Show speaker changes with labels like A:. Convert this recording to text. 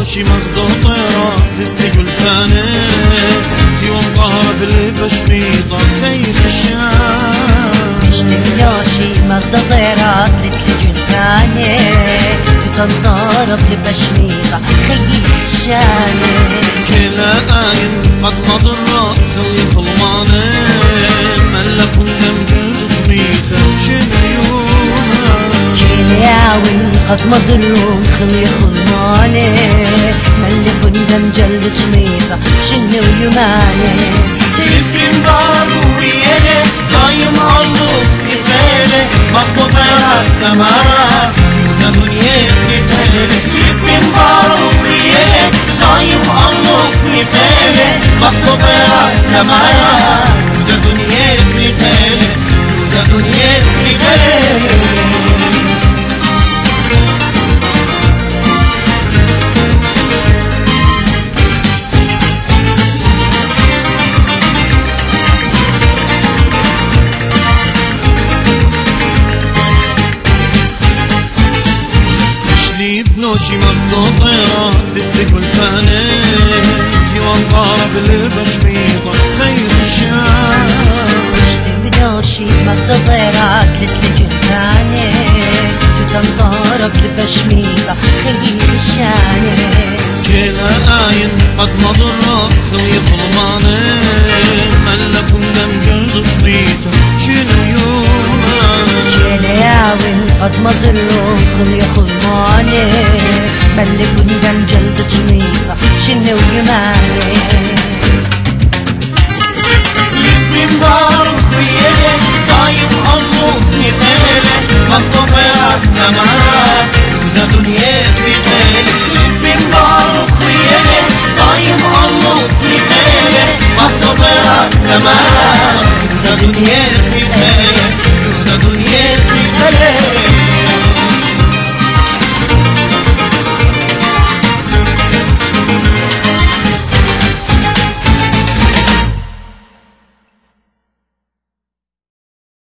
A: بنوشي مغضو طيرة تقول ثاني يوم ظهر بالبشميطة كيف الشام
B: بشتي بنوشي مغضو طيرة تقول ثاني تنضرب لبشميطة خيف الشام
A: كلا آين قد مضرات خلي ظلماني من لكم دم بشميطة شنو
B: كلاوين قد مضرون خلي خلماني ملك دم جلد شميطة شنو يماني
A: يبين بارو ويالي دايم عالوس كتالي مقبرات كمارا يونا دنيا كتالي يبين بارو ويالي دايم عالوس كتالي مقبرات كمارا يونا دنيا كتالي يونا دنيا كتالي بنوشي مغضو طيرة تقول ثاني يوم ضارب بالبشميطة خير الشام
B: بنوشي مغضو طيرة تقول ثاني تنضرب بالبشميطة خير الشام
A: كلا آين قد مضرات خلي ظلماني من لكم دم جلد شميطة شنو يومان
B: كلاوين قد مضرون خلي خلماني ملك دم جلد شميطة شنو يماني
A: يبين بارك ويالي دايم عالوس نتالي مقبرات كمارا يونا دنيا كتالي يبين بارك ويالي دايم عالوس نتالي مقبرات كمارا يونا دنيا كتالي